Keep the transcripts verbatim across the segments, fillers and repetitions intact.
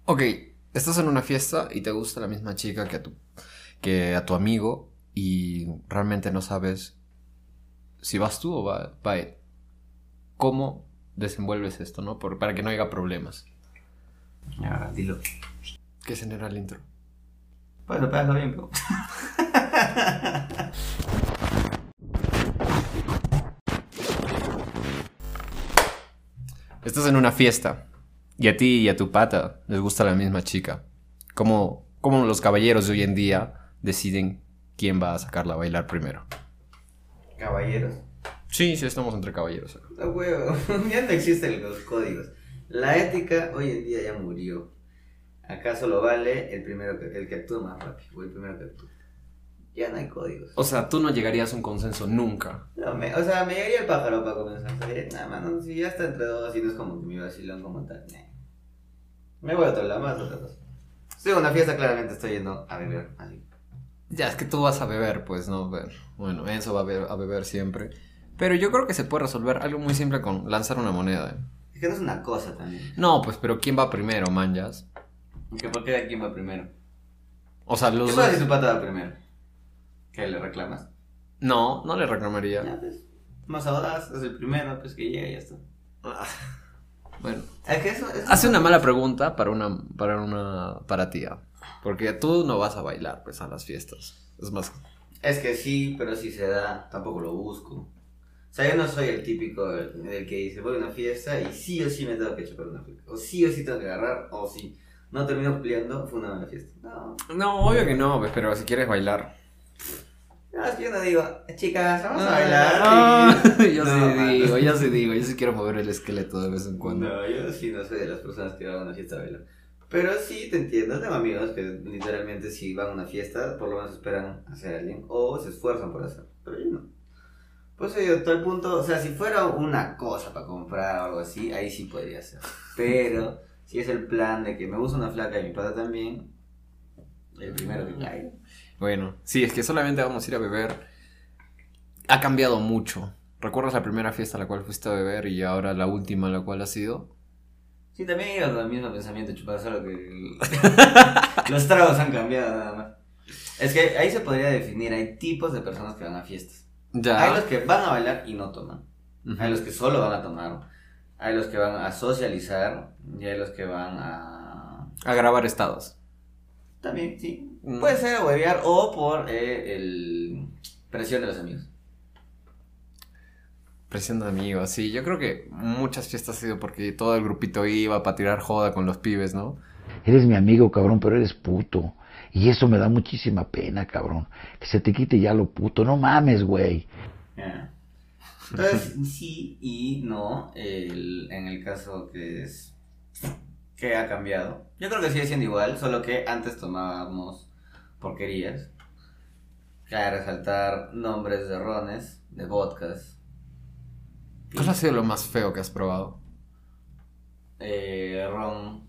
Ok, estás en una fiesta y te gusta la misma chica que a tu, que a tu amigo y realmente no sabes si vas tú o va, va él. ¿Cómo desenvuelves esto, no? Por, para que no haya problemas. Ya, dilo. ¿Qué genera el intro? Pues lo pegas bien, pero... Estás en una fiesta y a ti y a tu pata les gusta la misma chica. ¿Cómo, cómo los caballeros de hoy en día deciden quién va a sacarla a bailar primero? Caballeros. Sí, sí, estamos entre caballeros. No, huevo. Ya no existen los códigos. La ética hoy en día ya murió. Acá solo vale el primero que, el que actúa más rápido, o el primero que actúa. Ya no hay códigos. O sea, tú no llegarías a un consenso nunca. No, me, o sea, me llegaría el pájaro para comenzar. Nada, mano, si ya está entre dos y no es como que mi vacilón como tal. Nah. Me voy a otro lado, más otra cosa. Estoy en una fiesta, claramente estoy yendo a beber. Así. Ya, es que tú vas a beber, pues, ¿no? Ver. Bueno, Enzo va a beber, a beber siempre. Pero yo creo que se puede resolver algo muy simple con lanzar una moneda. ¿eh? Es que no es una cosa también. No, pues, pero ¿quién va primero, manjas? ¿Que ¿Por qué quién va primero? O sea, los ¿Qué dos... pasa si tu pata va primero? ¿Qué le reclamas? No, no le reclamaría. Ya, pues, más audaz, es el primero, pues que llega y ya está. Ah, bueno, Es que eso, eso hace una mala pregunta para una, para una, para tía. Porque tú no vas a bailar, pues, a las fiestas. Es más... Es que sí, pero si se da, tampoco lo busco. O sea, yo no soy el típico del, del que dice, voy a una fiesta y sí o sí me tengo que chupar una fleca. O sí o sí tengo que agarrar, o si no termino cumpliendo, fue una mala fiesta. No. No, obvio que no, pues, pero si quieres bailar. No, es que yo no digo, chicas, vamos a Ah, bailar. ah, y- yo No, sí mano. digo, yo sí digo, yo sí quiero mover el esqueleto de vez en cuando. No, yo sí no soy de las personas que van a una fiesta a bailar. Pero sí te entiendo, tengo amigos que literalmente si van a una fiesta, por lo menos esperan hacer a alguien o se esfuerzan por hacerlo. Pero yo no. Pues yo, todo el punto, o sea, si fuera una cosa para comprar o algo así, ahí sí podría ser. Pero si es el plan de que me gusta una flaca y mi pata también, el primero que caiga. Bueno, sí, es que solamente vamos a ir a beber. Ha cambiado mucho. ¿Recuerdas la primera fiesta a la cual fuiste a beber y ahora la última a la cual has ido? Sí, también iba con el mismo pensamiento, chupar, solo que el- los tragos han cambiado nada más. Es que ahí se podría definir, hay tipos de personas que van a fiestas. Ya. Hay los que van a bailar y no toman. Ujú. Hay los que solo van a tomar. Hay los que van a socializar. Y hay los que van a... A grabar estados. También, sí. Mm. Puede ser a huevear o por eh, el presión de los amigos. Presión de amigos, sí. Yo creo que muchas fiestas ha sido porque todo el grupito iba para tirar joda con los pibes, ¿no? Eres mi amigo, cabrón, pero eres puto. Y eso me da muchísima pena, cabrón. Que se te quite ya lo puto. No mames, güey. Yeah. Entonces, sí y no. El, en el caso que es... que ha cambiado. Yo creo que sigue siendo igual, solo que antes tomábamos porquerías. Cabe resaltar nombres de rones, de vodkas. ¿Cuál ha sido lo más feo que has probado? Eh, ron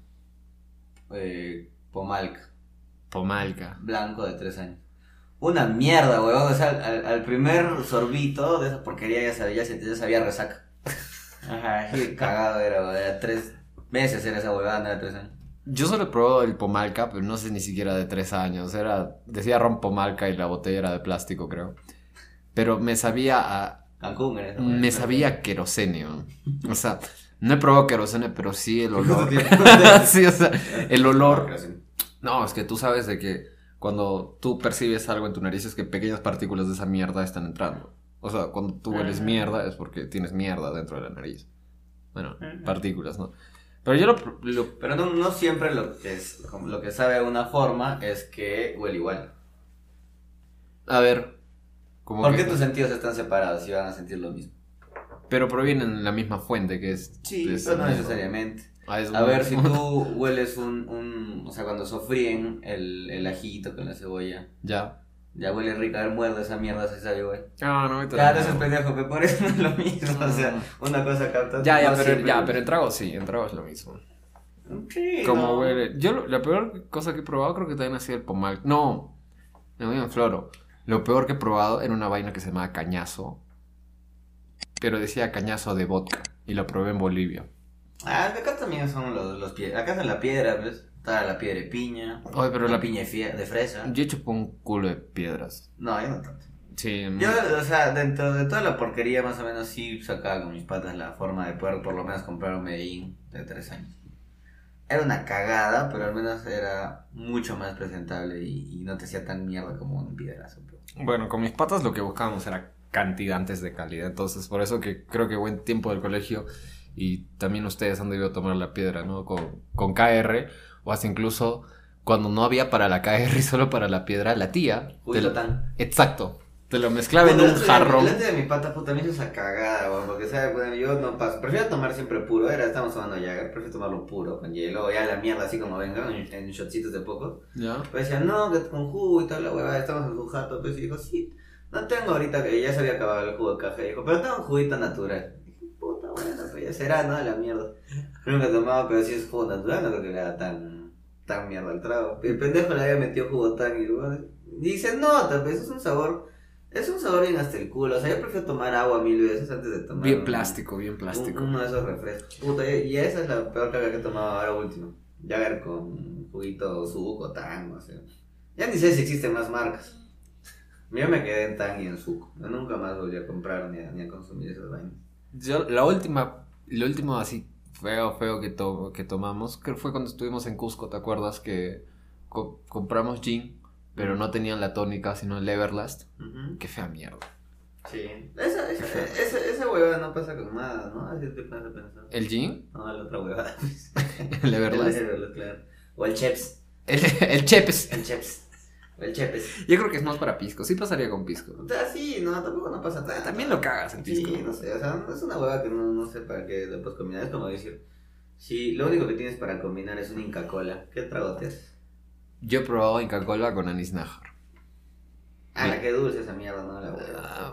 eh, Pomalca, Pomalca. blanco de tres años. Una mierda, weón. O sea, al, al primer sorbito de esa porquería ya sabía, ya, ya sabía resaca. Ajá, sí, cagado era, weón. Era tres meses era esa huevada, no era tres años. Yo solo he probado el Pomalca, pero no sé ni siquiera de tres años. Era, decía ron Pomalca y la botella era de plástico, creo. Pero me sabía a... Cancún era esa Me huevada. sabía a queroseno. O sea, no he probado queroseno, pero sí el Justo olor. tiene- Sí, o sea, el olor. No, sí. No, es que tú sabes de que cuando tú percibes algo en tu nariz es que pequeñas partículas de esa mierda están entrando. O sea, cuando tú hueles Ah. mierda es porque tienes mierda dentro de la nariz. Bueno, Ajá. partículas, ¿no? Pero yo lo... lo- Pero no, no siempre lo que, es, como lo que sabe de una forma es que huele igual. a ver... Como ¿Por que- qué tus sentidos están separados y van a sentir lo mismo? Pero provienen de la misma fuente que es... Sí, es- pero no necesariamente. Ah, es A un- ver, si tú hueles un, un... O sea, cuando sofríen el, el ajito con la cebolla, Ya. ya huele rico. A ver, muerde esa mierda, se sabe, güey. Ah, no, ahorita Ya, no. no seas pendejo, que por eso no es lo mismo. O sea, una cosa capta... Ya, ya, no pero, siempre- ya, pero en trago sí, en trago es lo mismo. Sí, Como no. huele. Yo, lo- la peor cosa que he probado creo que también ha sido el pomal. No, me voy en floro. Lo peor que he probado era una vaina que se llamaba cañazo. Pero decía cañazo de vodka. Y lo probé en Bolivia. Ah, acá también son los, los piedras. Acá es la piedra, ¿ves? Estaba la piedra de piña. Oye, pero la, la piña de, fie- de fresa. Yo he hecho por un culo de piedras. No, yo no tanto. Sí. Yo, o sea, dentro de toda la porquería, más o menos sí sacaba con mis patas la forma de poder por lo menos comprar un Medellín de tres años. Era una cagada, pero al menos era mucho más presentable y, y no te hacía tan mierda como un piedrazo. Pero... Bueno, con mis patas lo que buscábamos era cantidad antes de calidad. Entonces, por eso que creo que buen tiempo del colegio y también ustedes han debido tomar la piedra, ¿no? Con, con K R o hasta incluso cuando no había para la K R y solo para la piedra, la tía. Justo te- tan. Exacto. Te lo mezclaba en Bueno, un delante de- jarrón. Delante de mi pata, puta, me hizo esa cagada, weón, porque, ¿sabes? Bueno, yo no paso. Prefiero tomar siempre puro. Era, estamos tomando Jagger, prefiero tomarlo puro, con hielo, ya la mierda, así como venga, en, en shotcitos de poco. ¿Ya? Pues decía, no, que con jugo y toda la huevada, estamos en su jato. Pues y dijo, sí, no tengo ahorita, que ya se había acabado el jugo de café. Dijo, pero tengo un juguito natural. Dije, puta, bueno, pues ya será, ¿no? La mierda. Nunca he tomado, pero si es jugo natural, no creo que le haga tan, tan mierda al trago. El pendejo le había metido jugo tan y, bueno, y se nota, pues es un sabor. Es un sabor bien hasta el culo, o sea, yo prefiero tomar agua mil veces antes de tomar Bien un- plástico, bien plástico. un- uno de esos refrescos. Puta, y y esa es la peor caga que he tomado ahora último. Jagger con juguito suco, Tang, no sé. Ya ni sé si existen más marcas. Yo me quedé en Tang y en suco. Yo nunca más volví a comprar ni a, ni a consumir esas vainas. Yo, la última, lo último así feo, feo que, to- que tomamos, creo que fue cuando estuvimos en Cusco, ¿te acuerdas? Que co- compramos gin, pero no tenían la tónica, sino el Everlast. Ujú. Qué fea mierda. Sí. Esa, esa, esa, esa huevada no pasa con nada, ¿no? Así te pones a pensar. ¿El gin? No, la otra huevada. El Everlast. El Everlast, claro. O el Cheps. El, el Chepes. El Cheps. O el Chepes. Yo creo que es más para pisco. Sí pasaría con pisco. O sea, sí, no, tampoco no pasa nada. También lo cagas en pisco. Sí, no sé, o sea, no es una hueva que no, no sé para qué lo puedes combinar. Es como decir, si lo único que tienes para combinar es un Inca Cola, ¿qué trago te haces? Yo he probado Inca Cola con anís nájar. Ah, la que dulce esa mierda, ¿no? La hueva. Ah,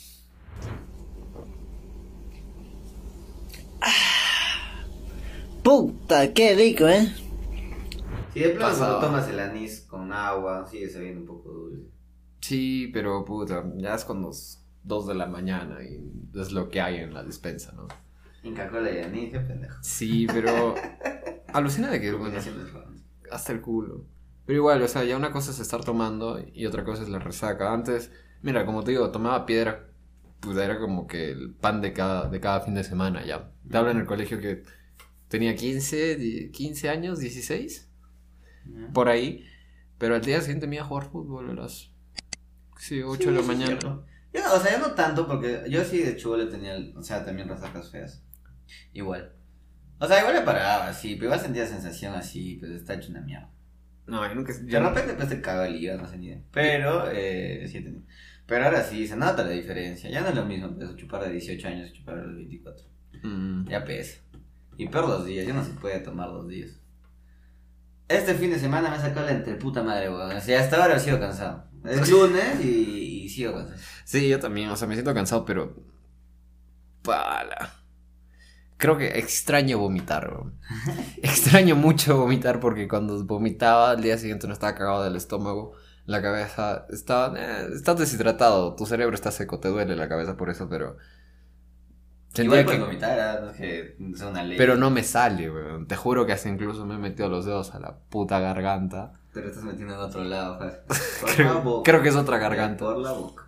Puta, qué rico, ¿eh? Si de plano Pasaba. cuando tomas el anís con agua, sigue sabiendo un poco dulce. sí, pero puta, ya es cuando es dos de la mañana y es lo que hay en la despensa, ¿no? Inca Cola y anís, qué pendejo. Sí, pero alucina de que, bueno, Combinación de raros. hasta el culo. Pero igual, o sea, ya una cosa es estar tomando y otra cosa es la resaca. Antes, mira, como te digo, tomaba piedra, pues era como que el pan de cada, de cada fin de semana ya. Te hablo en el colegio que tenía quince, die- quince años, dieciséis, Ujú. por ahí. Pero al día siguiente me iba a jugar fútbol a las sí, ocho de la Sí, sí, es mañana. cierto. Yo no, o sea, yo no tanto porque yo sí de chulo tenía, el- o sea, también resacas feas. Igual. O sea, igual me paraba así, pero igual sentía la sensación así, pues está hecho una mierda. No, yo nunca... De yo no- repente pues te cago el hígado, no sé ni idea. Pero, eh, sí he tenido. Pero ahora sí, se nota la diferencia. Ya no es lo mismo, pues, chupar de dieciocho años que chupar de los veinticuatro. Mm. Ya pesa. Y peor dos días, ya no se puede tomar dos días. Este fin de semana me sacó la entre puta madre, weón. O sea, hasta ahora sigo cansado. Es lunes y, y sigo cansado. Sí, yo también, o sea, me siento cansado, pero... Pala. Creo que extraño vomitar, weón. Extraño mucho vomitar porque cuando vomitaba al día siguiente no estaba cagado del estómago. La cabeza estaba... Eh, estás deshidratado, tu cerebro está seco, te duele la cabeza por eso, pero... Sentía Igual que... puedes vomitar, ¿ah? No es que sea una ley. Pero no me sale, weón. Te juro que hasta incluso me he metido los dedos a la puta garganta. Te lo estás metiendo en otro lado, Jas. Por la Creo, boca. creo que es otra garganta. Por la boca.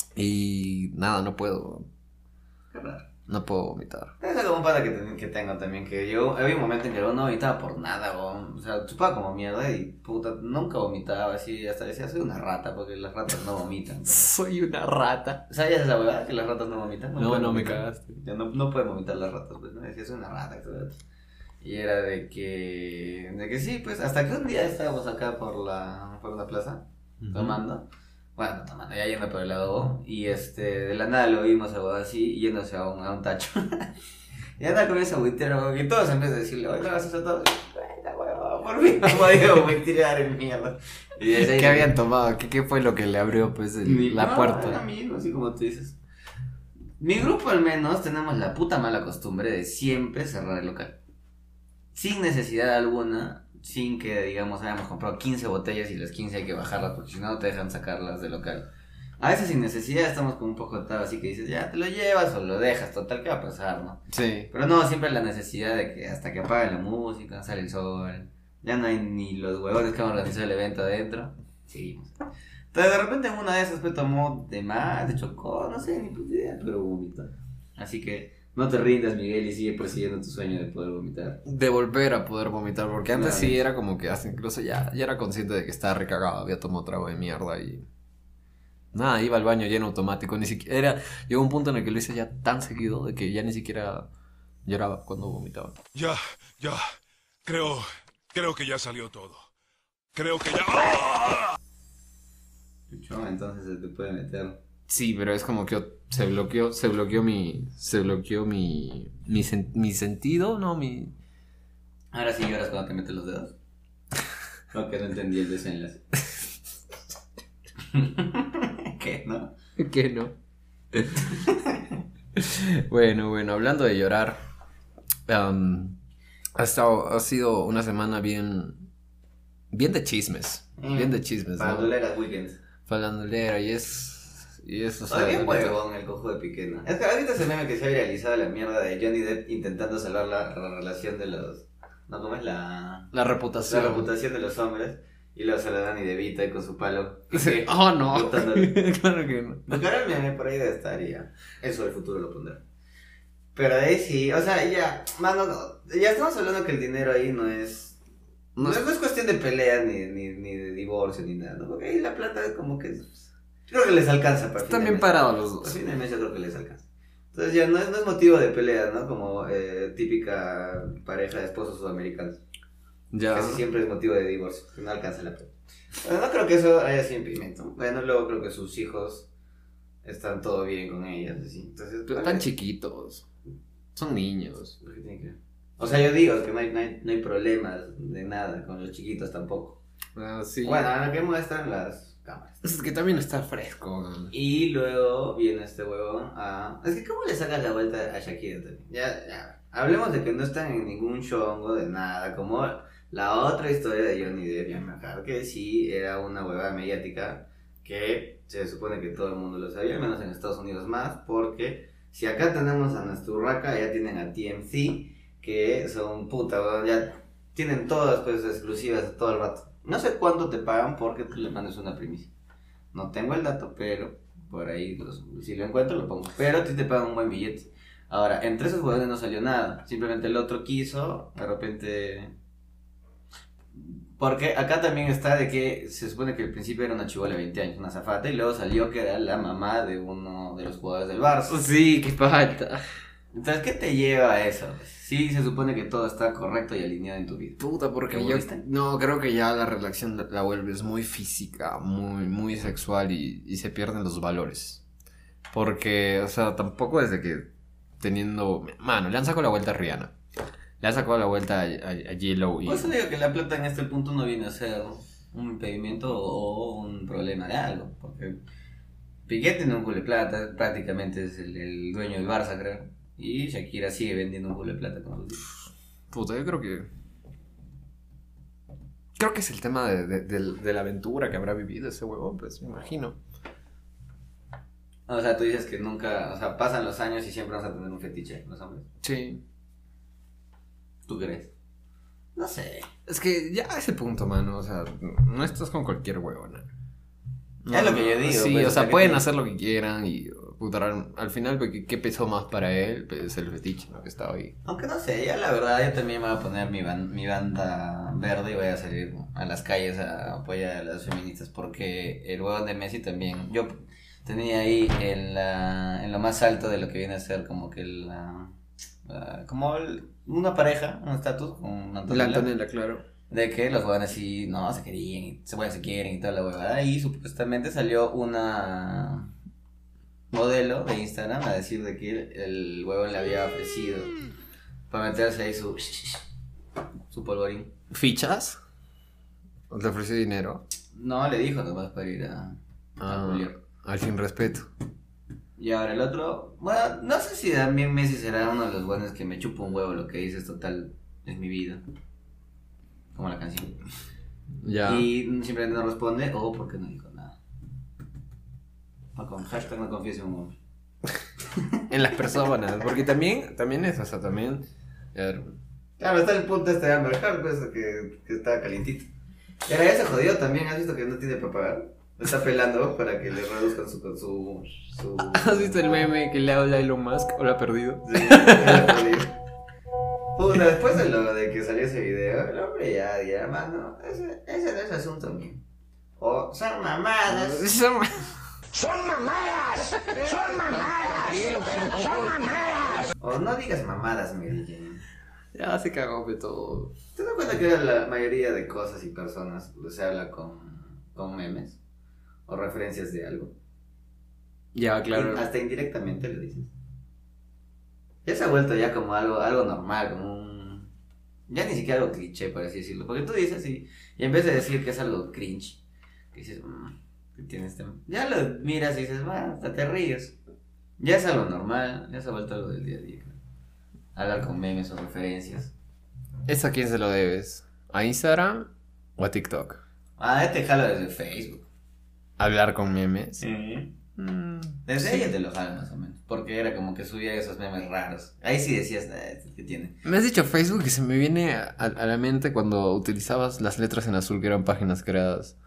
Y nada, no puedo, weón. Qué raro. No puedo vomitar. Es algo un pata que, ten- que tengo también, que yo había un momento en que yo no vomitaba por nada, weón. O sea, chupaba como mierda y puta, nunca vomitaba así, hasta decía, soy una rata, porque las ratas no vomitan. Soy una rata. ¿Sabías esa huevada que las ratas no vomitan? No, pueden no me vomitar. cagaste. Ya no, no pueden vomitar las ratas, pues, ¿no? Decía, soy una rata, que soy rata. Y era de que, de que sí, pues, hasta que un día estábamos acá por la, por la plaza, tomando. Bueno, tomando, ya yendo por el lado y este, de la nada lo vimos a huevada así, yéndose a un, a un tacho. Y anda con ese agüitero, y todos en vez de decirle, oye, ¿qué vas a hacer todo? Ay, la huevada, por fin no podía agüitear en mierda. Y desde ahí- ¿Qué habían tomado? ¿Qué, qué fue lo que le abrió pues el- Mi- la no, puerta? era mismo, así como tú dices. Mi grupo al menos tenemos la puta mala costumbre de siempre cerrar el local. Sin necesidad alguna, sin que digamos hayamos comprado quince botellas y las quince hay que bajarlas porque si no no te dejan sacarlas del local. A veces sin necesidad estamos con un poco atado así que dices, ya te lo llevas o lo dejas, total, ¿qué va a pasar, no? Sí. Pero no, siempre la necesidad de que hasta que apague la música, sale el sol, Ya no hay ni los huevones que han organizado el evento adentro. Seguimos. Entonces de repente en una de esas pues tomó de más, de chocó, no sé, ni puta idea, pero vomitó. Así que no te rindas, Miguel, y sigue persiguiendo tu sueño de poder vomitar. De volver a poder vomitar, porque antes Claro. sí era como que hasta incluso ya, ya era consciente de que estaba recagado, había tomado trago de mierda y... Nada, iba al baño lleno automático, ni siquiera... Era, llegó un punto en el que lo hice ya tan seguido de que ya ni siquiera lloraba cuando vomitaba. Ya, ya. Creo, creo que ya salió todo. Creo que ya... ¡Ah! Chuchón, entonces se te puede meter. Sí, pero es como que se bloqueó, se bloqueó mi... Se bloqueó mi... Mi, sen- mi sentido, ¿no? Mi... Ahora sí lloras cuando te metes los dedos. Porque no entendí el desenlace. ¿Qué? ¿No? ¿Qué no? Bueno, bueno, hablando de llorar, um, ha, estado, ha sido una semana bien, bien de chismes, Mm, bien de chismes, Para ¿no? doleras weekends. Falandulera y es, y es, o sea, Todavía ahorita- huevón el cojo de Piqué, ¿no? Es que ahorita se meme que se ha viralizado la mierda de Johnny Depp intentando salvar la, la relación de los... No, ¿cómo es la...? la La reputación. reputación de los hombres. Y luego se la dan y de Vita y con su palo. Sí. Oh, no, Botándole. claro que no. Buscar el meme por ahí debe estar y ya. Eso del futuro lo pondrá. Pero de ahí sí, o sea, ya, mano, no, ya estamos hablando que el dinero ahí no es... No, No es, es- no es cuestión de pelea ni, ni, ni de divorcio ni nada, ¿no? Porque ahí la plata como que... Yo creo que les alcanza para fin Están de bien mes. parados los Para dos. fin de mes yo creo que les alcanza. Entonces ya no es, no es motivo de pelea, ¿no? Como eh, típica pareja de esposos sudamericanos. Ya. Casi siempre es motivo de divorcio, que no alcanza la plata. Bueno, no creo que eso haya sido impedimento. Bueno, luego creo que sus hijos están todo bien con ellas, así. Entonces, Pero vale. están chiquitos. Son niños. ¿Qué tiene que ver? O sea, yo digo que no hay, no hay, no hay problemas de nada con los chiquitos tampoco. Ah, sí. Bueno, a lo que muestran las cámaras. Es que también está fresco. ¿No? Y luego viene este huevón a... Es que ¿cómo le sacas la vuelta a Shakira también? Ya, ya. Hablemos de que no están en ningún chongo de nada, como la otra historia de Johnny Depp y Amber Heard, que sí era una huevada mediática que se supone que todo el mundo lo sabía, al menos en Estados Unidos más, porque si acá tenemos a nuestra urraca, ya tienen a T M C, que son puta, huevón, ya tienen todas pues exclusivas todo el rato. No sé cuánto te pagan porque tú le mandes una primicia. No tengo el dato, pero por ahí los- si lo encuentro lo pongo. Pero a ti te pagan un buen billete. Ahora, entre esos jugadores no salió nada. Simplemente el otro quiso, de repente... Porque acá también está de que se supone que al principio era una chibola de veinte años, una zafata, y luego salió que era la mamá de uno de los jugadores del Barça. Sí, qué falta. Entonces, ¿qué te lleva a eso? Sí, se supone que todo está correcto y alineado en tu vida. Puta, porque ¿Te yo aburriste? no creo que ya la relación la, la vuelves muy física, muy, muy sexual y, y se pierden los valores. Porque, o sea, tampoco desde que teniendo... Mano, le han sacado la vuelta a Rihanna. Le han sacado la vuelta a, a, a J-Lo y... Por eso digo que la plata en este punto no viene a ser un impedimento o un problema de algo. Porque Piqué tiene un culo de plata, prácticamente es el, el dueño del Barça, creo. Y Shakira sigue vendiendo un culo de plata con sus hijos. Puta, yo creo que... Creo que es el tema de, de, de- de la aventura que habrá vivido ese huevón, pues, me imagino. O sea, tú dices que nunca, o sea, pasan los años y siempre vamos a tener un fetiche, los hombres. Sí. ¿Tú crees? No sé. Es que ya a ese punto, mano, o sea, no estás con cualquier huevona. Es lo que yo digo, Sí, pues, o o sea, sea, que pueden te- hacer lo que quieran y puta, al al final, pues, ¿qué, qué pesó más para él? Pues el fetiche, ¿no? Que estaba ahí. Aunque no sé, ya la verdad, yo también me voy a poner mi, ban- mi banda verde y voy a salir a las calles a apoyar a las feministas porque el huevón de Messi también, yo tenía ahí en, la, en lo más alto de lo que viene a ser como que la, la- como el- una pareja, un estatus con La Antonella, Antonella, claro. de que los huevones sí, no, se querían, y se, bueno, se quieren y toda la huevada, y supuestamente salió una modelo de Instagram a decir de que el, el huevón le había ofrecido para meterse ahí su su polvorín. ¿Fichas? ¿O te ofreció dinero? No, le dijo nomás para ir a, a Ah, Julio. al sin respeto. Y ahora el otro, bueno, no sé si también Messi será uno de los buenos que me chupa un huevo lo que dices, total, es mi vida. Como la canción. Ya. Y simplemente no responde o porque no dijo nada. O con hashtag no confíes en un hombre. En las personas, porque también, también es, o sea, también... a ver, Claro, está el punto este de Amber Heard, pues, que, que está calientito. Y ahora ya se jodió también, ¿has visto que no tiene para pagar? Lo está pelando para que le reduzcan su... su, su... ¿Has visto el meme que le habla a Elon Musk o lo ha perdido? Sí, ya lo jodió. Puta, después de lo de que salió ese video, el hombre ya dirá, hermano, ese, ese no es asunto mío. O son mamadas. Son- ¡Son mamadas! ¡Son mamadas! ¡Son mamadas! O no digas mamadas, Mary Jane. Ya se cagó de todo. ¿Te das cuenta que ahora la mayoría de cosas y personas se habla con, con memes? O referencias de algo. Ya, claro. Y hasta indirectamente lo dices. Ya se ha vuelto ya como algo, algo normal, como un... Ya ni siquiera algo cliché, por así decirlo. Porque tú dices y, y en vez de decir que es algo cringe, que dices, mmm, ¿qué tienes este? Ya lo miras y dices, bueno, hasta te ríes. Ya es algo normal, ya se ha vuelto algo del día a día. Hablar con memes o referencias. ¿Eso a quién se lo debes? ¿A Instagram o a TikTok? Ah, este jalo desde Facebook. ¿Hablar con memes? Sí. Mm, Desde ella te lo jalo más o menos. Porque era como que subía esos memes raros. Ahí sí decías, eh, este que tiene. Me has dicho Facebook y se me viene a, a la mente cuando utilizabas las letras en azul que eran páginas creadas.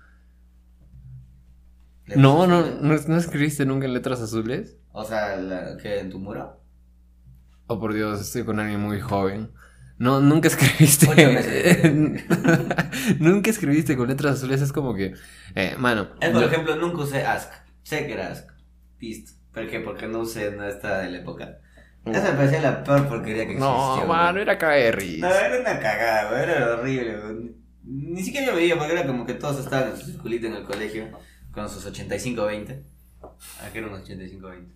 No, no, no, ¿no escribiste nunca en letras azules? O sea, la, ¿qué? ¿En tu muro? Oh, por Dios, estoy con alguien muy joven. No, nunca escribiste. Ocho meses. Nunca escribiste con letras azules. Es como que, eh, mano. Él, por yo- ejemplo, nunca usé Ask. Sé que era Ask. Listo. ¿Por qué? Porque no usé no esta de la época. Esa me parecía la peor porquería que existió. No, güey. mano, era caga de risa. No, era una cagada, güey. Era horrible, güey. Ni siquiera yo veía porque era como que todos estaban en su circulito en el colegio con sus ochenta y cinco veinte. Aquí eran unos ochenta y cinco veinte.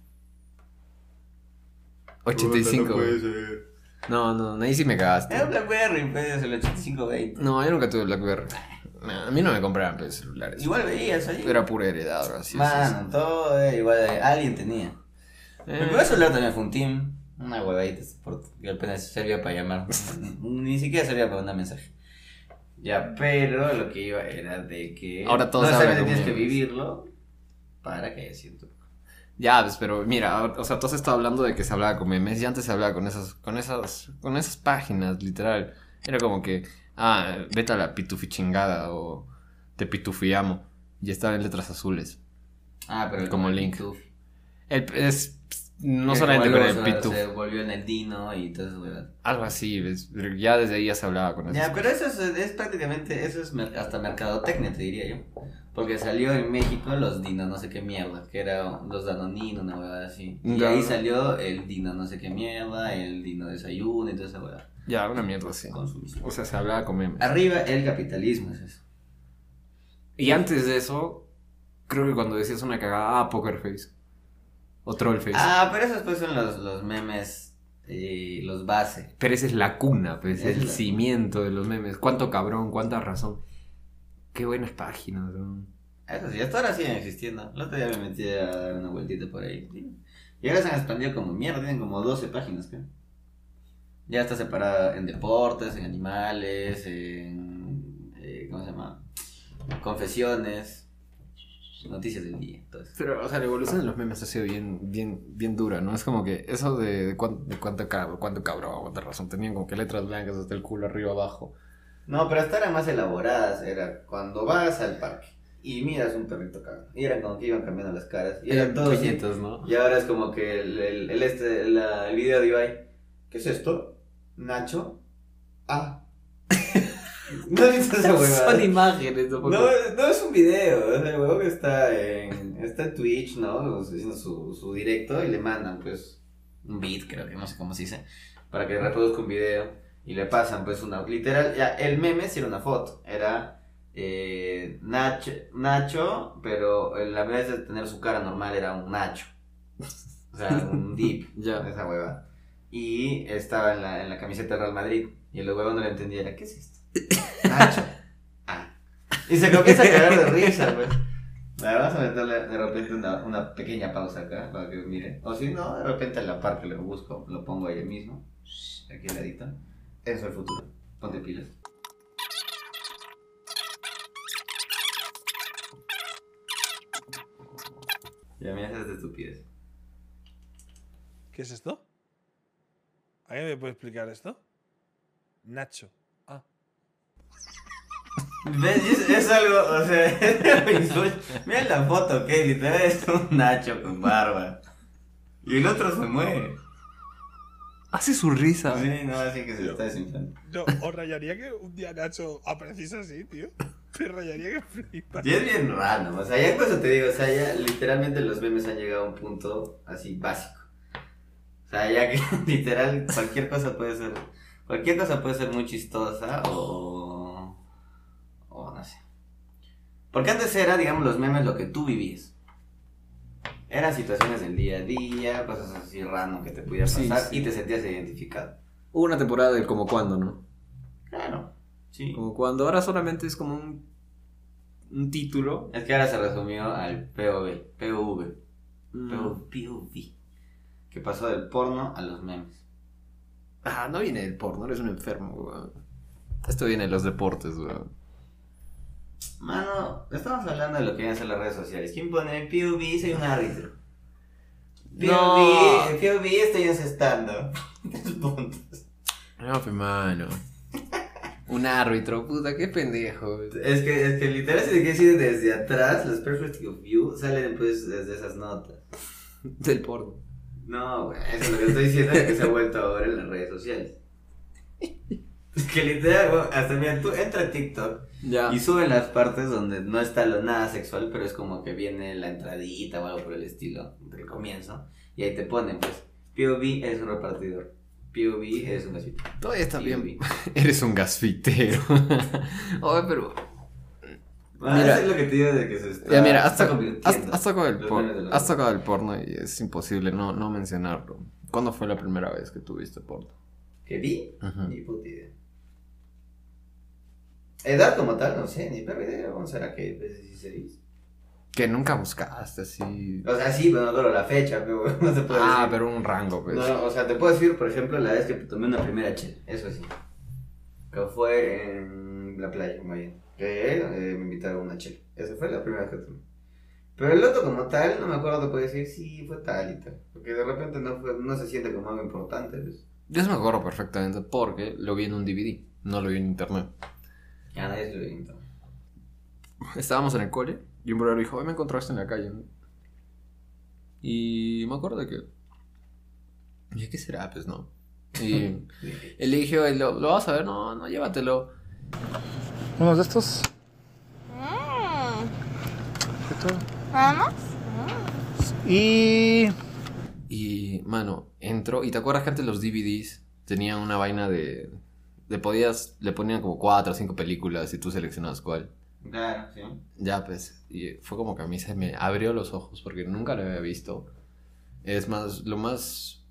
ochenta y cinco. No puede ser. No, no, ahí sí me cagaste. Era Blackberry, pues, el ochenta y cinco veinte. No, yo nunca tuve Blackberry. No, a mí no me compraban pues, celulares. Igual veías ahí. Era pura heredad, ahora sí. Mano, todo era igual. eh, Alguien tenía. Mi Eh, primer celular también fue un Team. Una huevadita que apenas servía para llamar. Ni siquiera servía para mandar mensaje. Ya, pero lo que iba era de que. Ahora todo no se habla necesariamente con tienes que memes. vivirlo para que haya siento. Ya, pues, pero mira, o sea, tú has estado hablando de que se hablaba con memes y antes se hablaba con esas, con esas, con esas páginas, literal. Era como que, ah, vete a la pitufi chingada o te pitufiamo. Y estaba en letras azules. Ah, pero Como el Link. Pituf. El, es, no Que solamente como con el luego se- pituf, Se volvió en el Dino y todo eso, ¿verdad? algo así, ¿ves? Ya desde ahí ya se hablaba con Ya, esas pero eso es, es prácticamente, eso es mer- hasta mercadotecnia, te diría yo. Porque salió en México los Dino no sé qué mierda, que era los Danonino, una huevada así. Y Ya. ahí salió el Dino no sé qué mierda, el Dino desayuno y toda esa huevada. Ya, una mierda así. Consumismo. O sea, se hablaba con memes. Arriba el capitalismo es eso. Y antes de eso, creo que cuando decías una cagada, ah, Poker Face. O Troll Face. Ah, pero esos pues son los, los memes, eh, los base. Pero esa es la cuna, pues, Es el la- cimiento de los memes. Cuánto cabrón, cuánta razón. Qué buenas páginas, ¿no? Eso sí, hasta ahora siguen existiendo. El otro día me metí a dar una vueltita por ahí. ¿Sí? Y ahora se han expandido como mierda, tienen como doce páginas, creo. Ya está separada en deportes, en animales, en... eh, ¿cómo se llama? Confesiones, noticias del día, todo eso. Pero, o sea, la evolución de los memes ha sido bien, bien, bien dura, ¿no? Es como que eso de, de, cuán- de cuánto, cab- cuánto cabrón, cuánta razón tenían, como que letras blancas hasta el culo arriba abajo. No, pero hasta eran más elaboradas, era cuando vas al parque y miras un perrito cagado. Y eran como que iban cambiando las caras. Y eran todos... pequeñitos, ¿no? Y ahora es como que el, el, el este, la- el video de Ibai. ¿Qué es esto? Nacho. Ah. ¿No has visto esa huevada? Son imágenes, ¿no? No, no es un video, o sea, el huevón está en, está en Twitch, ¿no? Haciendo su, su directo y le mandan, pues, un beat, creo que no sé cómo se dice, para que reproduzca un video y le pasan, pues, una, literal, ya, el meme sí era una foto, era eh, Nacho, Nacho, pero en la vez de tener su cara normal era un Nacho, o sea, un dip, Ya. esa hueva, y estaba en la, en la camiseta del Real Madrid, y el huevón no le entendía, era, ¿qué es esto? Nacho. Ah. Y se comienza a cagar de risa, pues. A ver, vamos a meterle de repente una, una pequeña pausa acá para que mire. O si no, de repente a la par que lo busco, lo pongo ahí mismo. Aquí al ladito. Eso es el futuro. Ponte pilas. Ya me haces de estupidez. ¿Qué es esto? ¿Alguien me puede explicar esto? Nacho. Ah. ¿Ves? Es, es algo, o sea, me insulta. Mira la foto, que literal es un Nacho con barba. Y el otro se muere. Hace su risa. Sí, no, así que se está desinflando. No, os rayaría que un día Nacho apareciese así, tío. Me rayaría que flipas. Y es bien raro, o sea, ya por eso te digo, o sea, ya literalmente los memes han llegado a un punto así básico. O sea, ya que literal cualquier cosa puede ser, cualquier cosa puede ser muy chistosa o, o no sé. Porque antes era, digamos, los memes lo que tú vivías. Eran situaciones del día a día, cosas así random que te podías pasar Sí, sí. y te sentías identificado. Hubo una temporada del como cuando, ¿no? Claro, sí. Como cuando ahora solamente es como un, un título. Es que ahora se resumió al P O V, P O V, Mm. P O V, que pasó del porno a los memes. Ah, no viene del porno, eres un enfermo, weón. Esto viene de los deportes, weón. Mano, estamos hablando de lo que vienen a ser las redes sociales. ¿Quién pone P O V? Soy un árbitro. P O V, P O V estoy encestando. Tres puntos. No, pues, mano. Un árbitro, puta, qué pendejo. Es que, es que literal, si te quieres ir desde atrás, los perspective view salen pues desde esas notas. Del porno. No, güey, eso es lo que estoy diciendo, es que se ha vuelto ahora en las redes sociales. Es que literal, güey, hasta mira, tú entra a TikTok Ya. y suben las partes donde no está lo nada sexual, pero es como que viene la entradita o algo por el estilo, del comienzo, y ahí te ponen, pues, P O V es un repartidor, P O V es un gasfitero. Todavía está P O V. bien. Eres un gasfitero. Oye, pero. Ah, Mira. eso es lo que te digo de que se está, Ya, mira, has, está toc- convirtiendo has, has tocado el los por- memes de los- has tocado el porno y es imposible no, no mencionarlo. ¿Cuándo fue la primera vez que tuviste porno? ¿Que vi? Ujú. Ni puta idea. Edad como tal, no sé, ni perra idea, vamos a ver a qué dieciséis. Que nunca buscaste así. O sea, sí, pero no recuerdo la fecha, pero no se puede Ah, decir. pero un rango, pues. No, o sea, te puedo decir, por ejemplo, la vez que tomé una primera chela, eso sí. Que fue en la playa, muy bien. Que eh, me invitaron a una chela. Esa fue la primera vez que tomé. Pero el otro como tal, no me acuerdo, te puedo decir, sí, fue tal y tal. Porque de repente no, fue, no se siente como algo importante, ¿ves? Yo sí me acuerdo perfectamente porque lo vi en un D V D, no lo vi en internet. Ya nadie se lo invitó. Estábamos en el cole y un brother dijo, "Ay, me encontraste en la calle, ¿no?". Y me acuerdo de que... Y dije, ¿qué será? Pues no. Y él le dije, "Oye, ¿lo, ¿lo vas a ver? No, no, llévatelo". ¿Unos de estos? ¿Qué tal? ¿Nada más? Y... Y, mano, entró. ¿Y te acuerdas que antes los D V Ds tenían una vaina de... Le podías... Le ponían como cuatro o cinco películas y tú seleccionabas cuál. Claro, sí. Ya, pues. Y fue como que a mí se me abrió los ojos porque nunca lo había visto. Es más, lo más...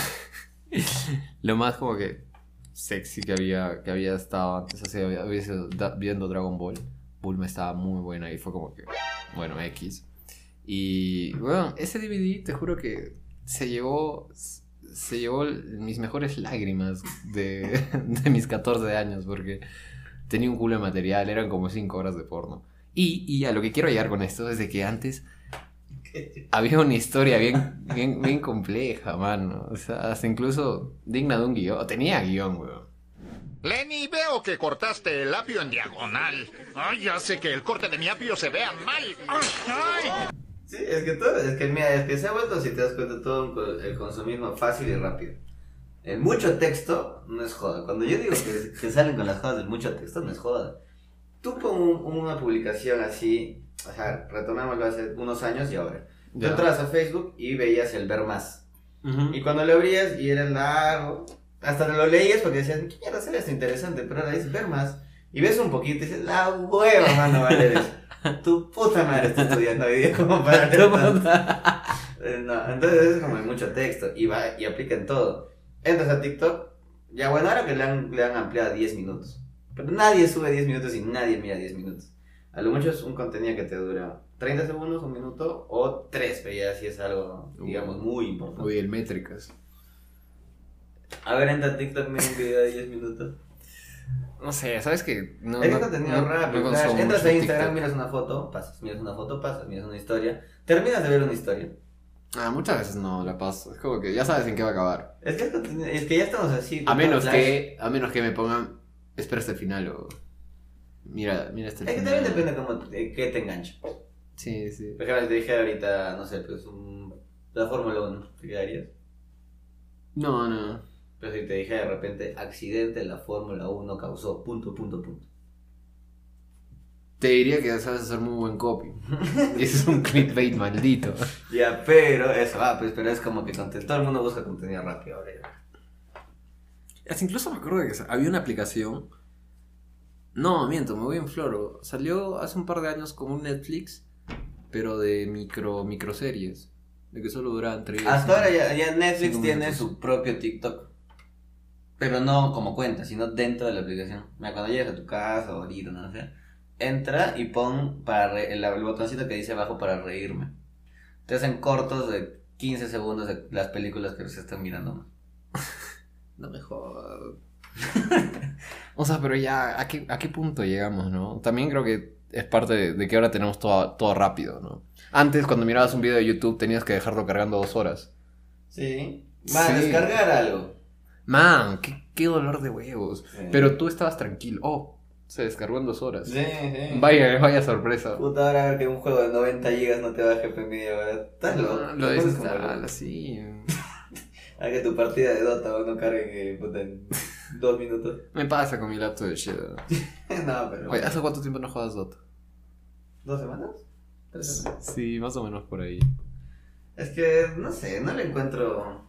lo más como que sexy que había, que había estado antes. Así, había, había sido da- viendo Dragon Ball. Bulma estaba muy buena y fue como que... Bueno, X. Y, bueno, ese D V D, te juro que se llevó... Se llevó mis mejores lágrimas de, de mis catorce años porque tenía un culo de material, eran como cinco horas de porno. Y, y a lo que quiero llegar con esto es de que antes había una historia bien, bien, bien compleja, mano. O sea, hasta incluso digna de un guión. Tenía guión, weón. Lenny, veo que cortaste el apio en diagonal. Ay, ya sé que el corte de mi apio se vea mal. Ay. Sí, es que todo, es que mira, es que se ha vuelto, si te das cuenta, todo un co- el consumismo fácil y rápido. El mucho texto no es joda. Cuando yo digo que, que salen con las jodas del mucho texto, no es joda. Tú pon un- una publicación así, o sea, retomémoslo hace unos años y ahora. Tú Ya. entras a Facebook y veías el ver más. Y cuando lo abrías y era largo, hasta lo leías porque decías, ¿qué mierda será esto interesante? Pero ahora dices ver más. Y ves un poquito y dices, la hueva, mano, vale eso. Tu puta madre está estudiando hoy día como para leer tanto. Eh, No, entonces es como hay mucho texto y va y aplica en todo. Entras a TikTok, ya bueno, ahora que le han, le han ampliado a diez minutos. Pero nadie sube diez minutos y nadie mira diez minutos. A lo mucho es un contenido que te dura treinta segundos, un minuto o tres, pero ya si es algo, digamos, muy importante. Uy, el métricas. A ver, entra a TikTok, mira un video de diez minutos. No sé, ¿sabes qué? No, Es no- contenido no- rápido. no Flash. consumo Entras mucho a Instagram, TikTok. miras una foto, pasas, miras una foto, pasas, miras una historia. Terminas de ver una historia. Ah, muchas veces no la paso. Es como que ya sabes en qué va a acabar. Es que, es que ya estamos así. A con menos todo que, a menos que me pongan, espera hasta el final o... Mira, mira hasta el Es que final. también depende cómo de qué te engancha. Sí, sí. Por ejemplo, te dije ahorita, no sé, pues un, la Fórmula uno, ¿te quedarías? No, no. Pero si te dije de repente, accidente en la Fórmula uno causó punto, punto, punto. Te diría que sabes hacer muy buen copy. Y ese es un clickbait maldito. Ya, pero eso, ah, pues, pero es como que content- todo el mundo busca contenido rápido ahora. Hasta incluso me acuerdo de que había una aplicación. No, miento, me voy en floro. Salió hace un par de años como un Netflix, pero de micro microseries. De que solo duraban tres. Hasta ahora ya, ya Netflix cinco tiene minutos. su propio TikTok. Pero no como cuenta, sino dentro de la aplicación. Mira, cuando llegas a tu casa o ahorita, no sé, entra y pon para re- el, el botoncito que dice abajo para reírme. Te hacen cortos de quince segundos de las películas que se están mirando. No me jodas. O sea, pero ya, ¿a qué, ¿a qué punto llegamos, no? También creo que es parte de, de que ahora tenemos todo, todo rápido, ¿no? Antes, cuando mirabas un video de YouTube, tenías que dejarlo cargando dos horas. Sí. Va a Sí. descargar algo. Man, qué, qué dolor de huevos. Sí. Pero tú estabas tranquilo. Oh, se descargó en dos horas. Sí, sí. Vaya, vaya sorpresa. Puta, ahora a ver que un juego de noventa gigas no te baje en media hora. Estás loco. Ah, Lo Te pones como desinstala, loco. sí. A que tu partida de Dota no cargue eh, puta, en dos minutos. Me pasa con mi laptop de Shadow. No, pero. Oye, ¿hace cuánto tiempo no juegas Dota? ¿Dos semanas? ¿Tres semanas? Sí, más o menos por ahí. Es que, no sé, no le encuentro.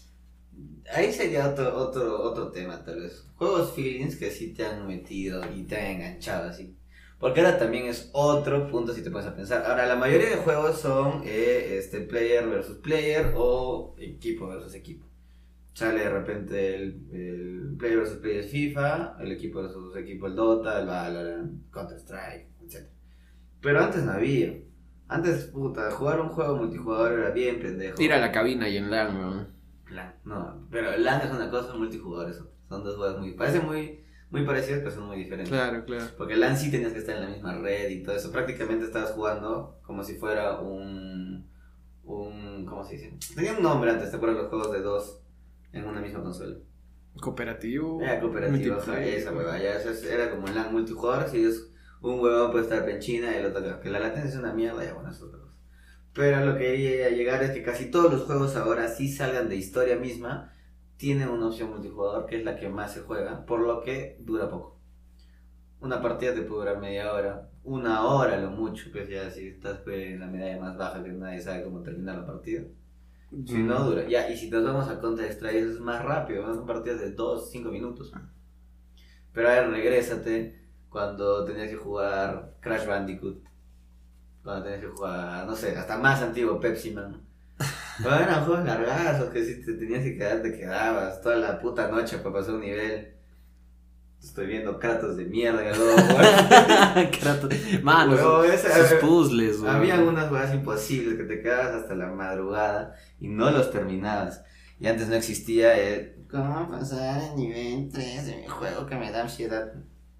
Ahí sería otro, otro, otro tema, tal vez. Juegos feelings que sí te han metido y te han enganchado así. Porque ahora también es otro punto si te pones a pensar. Ahora, la mayoría de juegos son eh, este player versus player o equipo versus equipo. Sale de repente el, el player versus player FIFA, el equipo versus equipo el Dota, el Valorant, Counter-Strike, etcétera. Pero antes no había. Antes, puta, jugar un juego multijugador era bien pendejo. Ir a la cabina y en LAN, ¿no? LAN, no, pero LAN es una cosa, multijugador es otra. Son dos juegos muy, parecen muy, muy parecidas, pero son muy diferentes. Claro, claro. Porque LAN sí tenías que estar en la misma red y todo eso. Prácticamente estabas jugando como si fuera un, un, ¿cómo se dice? Tenía un nombre antes, ¿te acuerdas los juegos de dos en una misma consola? Cooperativo. Era cooperativo, ajá, multiplayer. esa hueva, ya eso es- era como LAN multijugador, si es un huevón puede estar en China y el otro acá. Que la latencia es una mierda, ya bueno, es otra cosa. Pero lo que quería llegar es que casi todos los juegos ahora sí salgan de historia misma, tienen una opción multijugador que es la que más se juega, por lo que dura poco. Una partida te puede durar media hora, una hora lo mucho, pues ya si estás pues, en la medalla más baja que nadie sabe cómo terminar la partida. Si Mm. no dura, ya, y si nos vamos a Counter-Strike eso es más rápido, ¿no? Son partidas de dos, cinco minutos. Pero a ver, regrésate cuando tenías que jugar Crash Bandicoot. Cuando tenías que jugar, no sé, hasta más antiguo, Pepsi Man. Pero eran juegos largazos que si te tenías que quedar, te quedabas toda la puta noche para pasar un nivel. Estoy viendo Kratos de mierda en el God of War. Kratos. Mano, Huevón, sus, ese- sus puzzles, weón. Habían unas jugadas imposibles que te quedabas hasta la madrugada y no los terminabas. Y antes no existía el ¿cómo pasar el nivel tres de mi juego que me da ansiedad?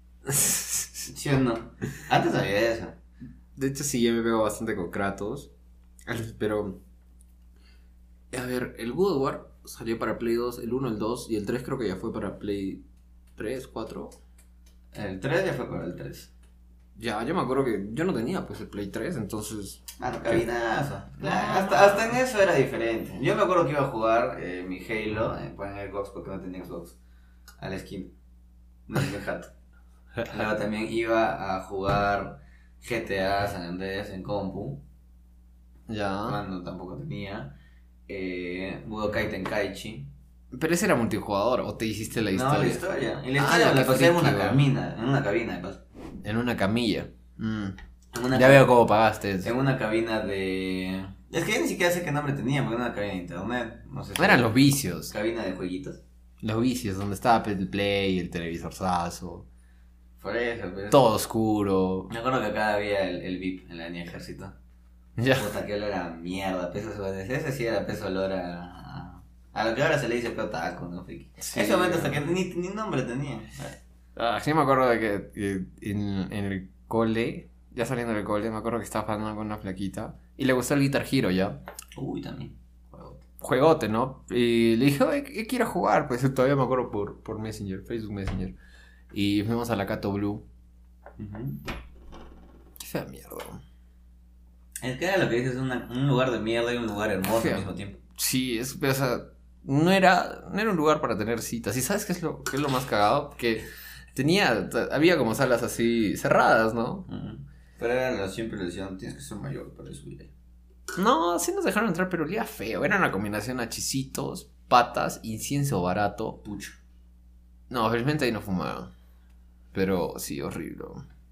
¿Sí o no? Antes no había eso. De hecho, sí, yo me pego bastante con Kratos. Pero. A ver, el God of War salió para Play dos, el uno, el dos y el tres creo que ya fue para Play tres, cuatro. El tres ya fue para el tres. Ya, yo me acuerdo que yo no tenía pues el Play tres, entonces. Ah, no, cabinazo. La- hasta, hasta en eso era diferente. Yo me acuerdo que iba a jugar eh, mi Halo eh, pues, en Xbox porque no tenía Xbox. A la skin. No tenía jato. Luego también iba a jugar G T A San Andreas en compu. Ya. Cuando tampoco tenía. Eh, Budokai Tenkaichi. Pero ese era multijugador, o te hiciste la historia. No, la historia. Y la Ah, historia la me la pasé en una friki, weón. cabina. En una cabina, de paso. En una camilla. Mm. En una Ya ca- veo cómo pagaste eso. En una cabina de. Es que yo ni siquiera sé qué nombre tenía, porque era una cabina de internet. No sé si- Eran los vicios. Cabina de jueguitos. Los vicios, donde estaba el Play, el televisorzazo. Por eso, pues. Todo oscuro. Me acuerdo que acá había el, el V I P en la línea ejército. Ya. Puta, que olor a mierda. Peso, ese sí era peso olor a. A lo que ahora se le dice peotaco, ¿no? Friki? Sí. Ese momento hasta que ni, ni nombre tenía. Ah, sí me acuerdo de que, que en, en el cole ya saliendo del cole, me acuerdo que estaba hablando con una flaquita y le gustó el Guitar Hero ya. Uy, también. Juegote. Juegote, ¿no? Y le dije, oye, ¿qué quiero jugar? Pues todavía me acuerdo por, por Messenger, Facebook Messenger. Y fuimos a la Cato Blue. Uh-huh. Qué fea mierda. Es que era lo que dices, una, un lugar de mierda y un lugar hermoso Fea. al mismo tiempo. Sí, es, o sea, no era, no era un lugar para tener citas. ¿Y sabes qué es lo, qué es lo más cagado? Que tenía, había como salas así cerradas, ¿no? Uh-huh. Pero era siempre le decían, tienes que ser mayor para subir ahí. No, sí nos dejaron entrar, pero olía feo. Era una combinación de chisitos, patas, incienso barato. Pucho. No, felizmente ahí no fumaban. Pero sí, horrible.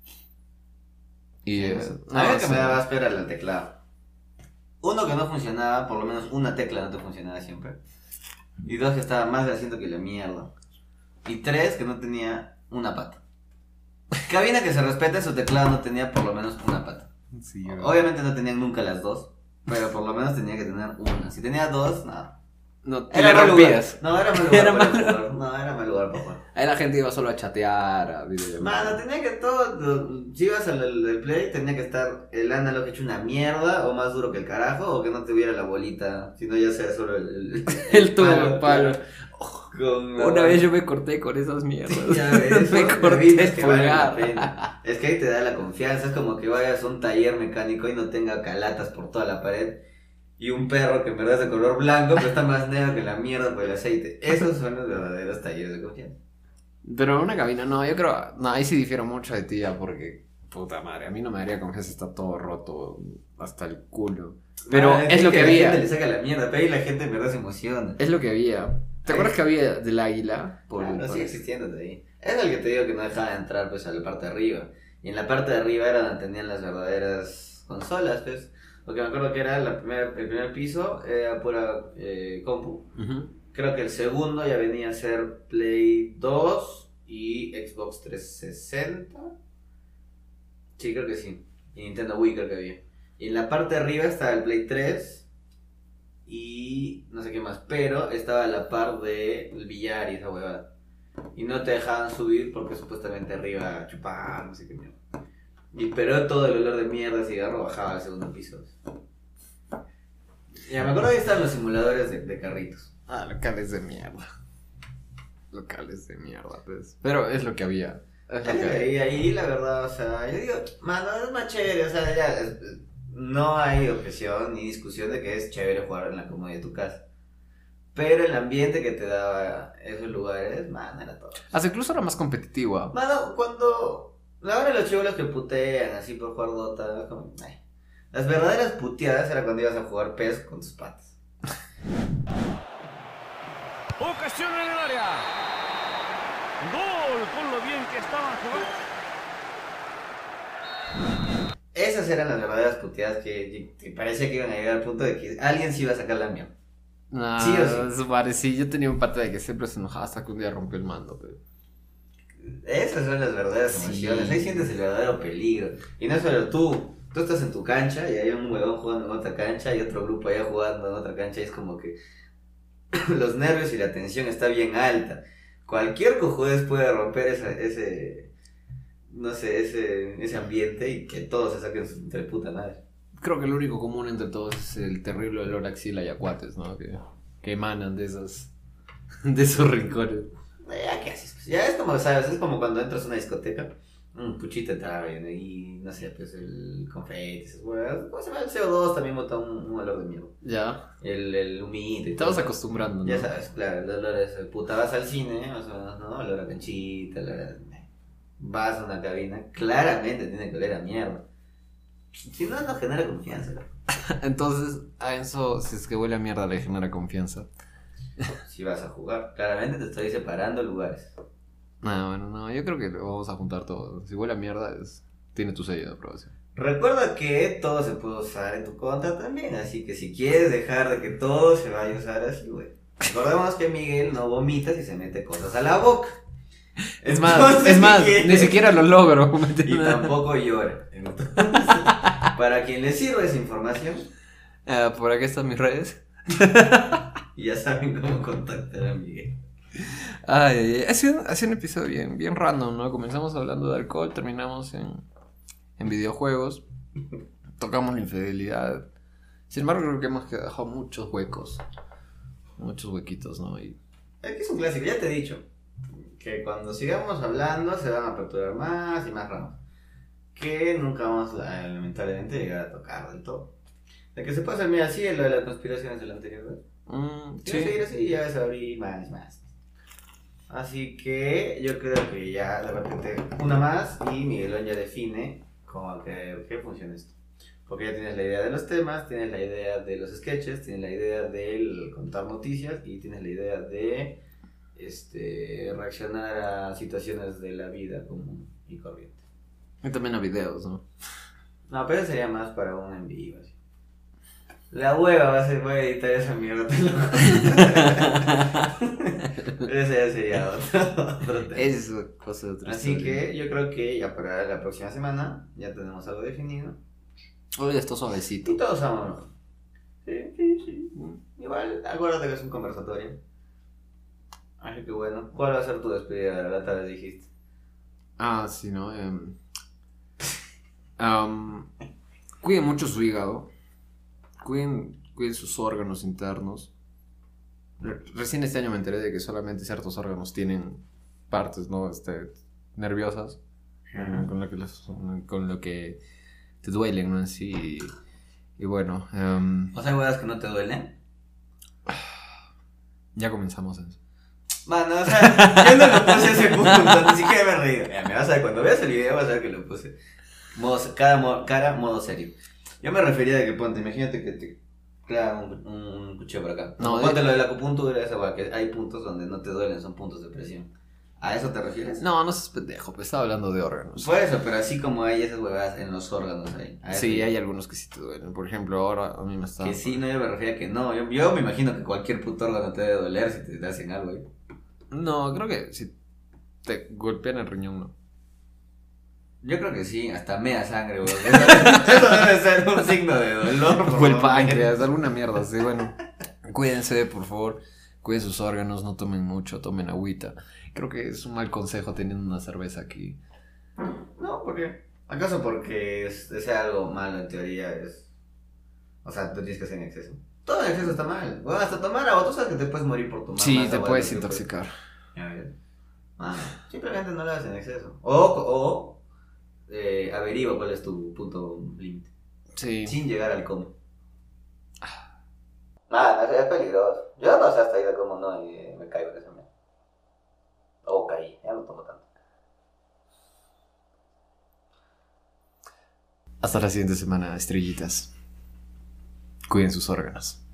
Y, eh, a mí no, lo que sí. me daba asco era el teclado. Uno, que no funcionaba, por lo menos una tecla no te funcionaba siempre. Y dos, que estaba más grasiento que la mierda. Y tres, que no tenía una pata. Cabina que se respete, su teclado no tenía por lo menos una pata. Sí, yo- Obviamente no tenían nunca las dos, pero por lo menos tenía que tener una. Si tenía dos, no. No, te Era le mal rompías. lugar. No, era mal lugar Era para mal- jugar. No, era mal lugar para jugar. Ahí la gente iba solo a chatear, a videollamar. Mano, tenía que todo. Si ibas al al- al play, tenía que estar el analog hecho una mierda, o más duro que el carajo, o que no tuviera la bolita, sino ya sea solo el. El, El tubo de palo. Con la- Una vez yo me corté con esas mierdas. Ya ves, me son corté bebidas el que valen la pulgar. pena. Es que ahí te da la confianza. Es como que vayas a un taller mecánico y no tenga calatas por toda la pared. Y un perro que en verdad es de color blanco, pero está más negro que la mierda por el aceite. Esos son los verdaderos talleres de confianza. Pero una cabina, no, yo creo. No, ahí sí difiero mucho de ti, ya, porque. Puta madre, a mí no me daría confianza, está todo roto hasta el culo. Pero Ah, es sí lo que La había. gente le saca la mierda, pero ahí la gente en verdad se emociona. Es lo que había. ¿Te acuerdas que había del águila? Por, Por- no, por- sigue existiendo de ahí. Es el que te digo que no dejaba de entrar pues a la parte de arriba. Y en la parte de arriba era donde tenían las verdaderas consolas, pues. Porque me acuerdo que era la primera, el primer piso, era pura eh, compu. Ujú. Creo que el segundo ya venía a ser Play dos y Xbox trescientos sesenta. Sí, creo que sí. Y Nintendo Wii creo que había. Y en la parte de arriba estaba el Play tres y no sé qué más. Pero estaba a la par del billar y esa huevada. Y no te dejaban subir porque supuestamente arriba chupar, no sé qué mierda. Y pero todo el olor de mierda, cigarro, bajaba al segundo piso. Ya me acuerdo que estaban los simuladores de, de carritos. Ah, locales de mierda. Locales de mierda, pues. Pero es lo que había. Es lo que había. Y ahí la verdad, o sea, yo digo, mano, es más chévere, o sea, ya, es- no hay objeción ni discusión de que es chévere jugar en la comodidad de tu casa. Pero el ambiente que te daba esos lugares, mano, era todo. Hasta incluso era más competitiva. Mano, cuando la hora de los chibolos que putean así por jugar Dota, es como, ay. Las verdaderas puteadas era cuando ibas a jugar P E S con tus patas. Ocasión en el área. Gol con lo bien que estaban jugando. Esas eran las verdaderas puteadas que, que parecía que iban a llegar al punto de que alguien se iba a sacar la mierda. Nah, Sí o sí. su madre, sí, yo tenía un pata de que siempre se enojaba hasta que un día rompió el mando, pero... Esas son las verdaderas Sí. emociones. Ahí sientes el verdadero peligro. Y no es solo tú. Tú estás en tu cancha y hay un huevón jugando en otra cancha y otro grupo allá jugando en otra cancha y es como que los nervios y la tensión está bien alta. Cualquier cojudez puede romper esa, ese, no sé, ese, ese ambiente y que todos se saquen su entre puta madre. Creo que lo único común entre todos es el terrible olor a axila y acuates, ¿no? Que, que emanan de esos, de esos rincones. Ya, ¿qué haces? Pues ya es como, ¿sabes? Es como cuando entras a una discoteca, un puchito de trago y no sé, pues el confeti, esas huevas. ¿Cómo se llama? El C O dos también bota un, un olor de mierda. Ya, El, el humito y estamos todo. acostumbrando, ¿no? Ya sabes, claro, el olor es, puta, vas al cine, más o menos, ¿no? Olor a canchita, olor a... Vas a una cabina, claramente tiene que oler a mierda. Si no, no genera confianza. ¿No? Entonces, a Enzo, si es que huele a mierda, le genera confianza. Si vas a jugar, claramente te estoy separando lugares. No, bueno, no, yo creo que lo vamos a juntar todo. Si huele a mierda, es, tiene tu sello de aprobación. Recuerda que todo se puede usar en tu contra también, así que si quieres dejar de que todo se vaya a usar así, güey. Recordemos que Miguel no vomita si se mete cosas a la boca. Es más, Entonces, es más, si quieres- ni siquiera lo logro. Y tampoco llora. Entonces, para quien le sirva esa información, Ah, por aquí están mis redes. ya saben cómo contactar a Miguel. Ay, ay, ay. Ha sido, ha sido un episodio bien, bien random, ¿no? Comenzamos hablando de alcohol, terminamos en, en videojuegos. Tocamos la infidelidad. Sin embargo, creo que hemos dejado muchos huecos. Muchos huequitos, ¿no? Y... Es que es un clásico, ya te he dicho. Que cuando sigamos hablando se van a aperturar más y más ramas. Que nunca vamos a, lamentablemente, llegar a tocar del todo. De que se puede hacer, mira, sí, lo de las conspiraciones del anterior, ¿verdad? Mm, Si sí. va a seguir así, ya vas a abrir más y más. Así que yo creo que ya de repente una más y Miguelón ya define cómo que, que funciona esto. Porque ya tienes la idea de los temas, tienes la idea de los sketches, tienes la idea de contar noticias y tienes la idea de este, reaccionar a situaciones de la vida común y corriente. Y también a videos, ¿no? No, pero sería más para un en vivo. Así. La hueva va a ser, voy a editar esa mierda, te lo Ese ya sería otro, otro tema. Es cosa de otra Así historia. que yo creo que ya para la próxima semana ya tenemos algo definido. Hoy está suavecito. Y todos somos. Sí, sí, sí. Igual, acuérdate que es un conversatorio. Así que bueno, ¿cuál va a ser tu despedida? La tarde dijiste. Ah, sí, ¿no? Um, um, cuiden mucho su hígado. Cuiden, cuiden sus órganos internos. Re- Recién este año me enteré de que solamente ciertos órganos tienen partes, ¿no? Este, nerviosas. Ajá. Con lo que, los- con lo que te duelen, ¿no? Así. Y, y bueno, um, ¿O sea, huevas que no te duelen? ya comenzamos eso. Mano, o sea, yo no lo puse a ese punto, ni siquiera me reí. Ya, me vas a ver, cuando veas el video vas a ver que lo puse. Modo, cara, mo- cara, modo serio. Yo me refería de que ponte, imagínate que te clavan un, un, un cuchillo por acá. No, No, ponte de- lo de la acupuntura, esa hueá, que hay puntos donde no te duelen, son puntos de presión. ¿A eso te refieres? No, no seas pendejo, pues estaba hablando de órganos. Por eso, pero así como hay esas huevadas en los órganos ahí. A eso Sí, yo- hay algunos que sí te duelen. Por ejemplo, ahora a mí me está... Que sí, no, yo me refería a que no. Yo, yo me imagino que cualquier puto órgano te debe doler si te, te hacen algo ahí. No, creo que si te golpean el riñón, no. Yo creo que sí, hasta media sangre, güey. Eso, eso debe ser un signo de dolor. O el ¿no? páncreas, alguna mierda, sí, bueno. Cuídense, por favor. Cuiden sus órganos, no tomen mucho, tomen agüita. Creo que es un mal consejo teniendo una cerveza aquí. No, ¿por qué? ¿Acaso porque es, sea algo malo en teoría? Es... O sea, tú tienes que hacer en exceso. Todo en exceso está mal. Bueno, hasta tomar agua, tú sabes que te puedes morir por tomar Sí, más te agua puedes de lo que intoxicar. puedes. A ver. Ah, simplemente no lo hagas en exceso. O, o eh, averigua cuál es tu punto límite. Sí. Sin llegar al coma. Nada, no, es peligroso. Yo no sé hasta ahí de cómo no y me caigo en esa mierda. O caí, ya no tomo tanto. Hasta la siguiente semana, estrellitas. Cuiden sus órganos.